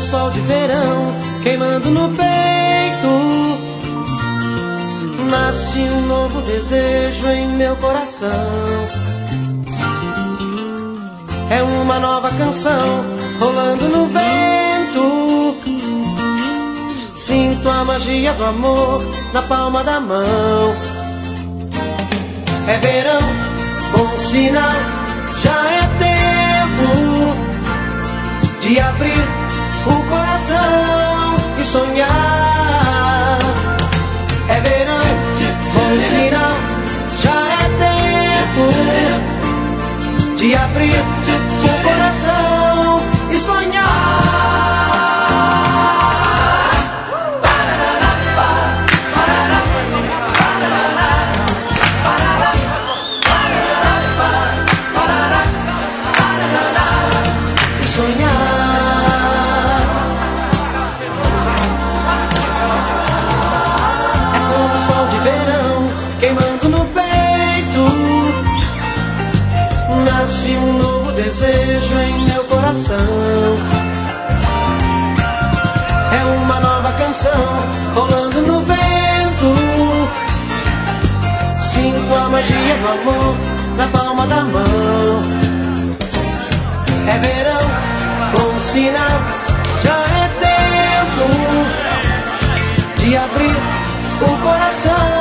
sol de verão queimando no peito, nasce um novo desejo em meu coração. É uma nova canção rolando no vento, sinto a magia do amor na palma da mão. É verão, bom sinal, já é tempo de abrir o coração e sonhar. É verão, bom sinal, já é tempo de abrir o coração e sonhar. Queimando no peito, nasce um novo desejo em meu coração. É uma nova canção rolando no vento, sinto a magia do amor na palma da mão. É verão, bom sinal, já é tempo de abrir o coração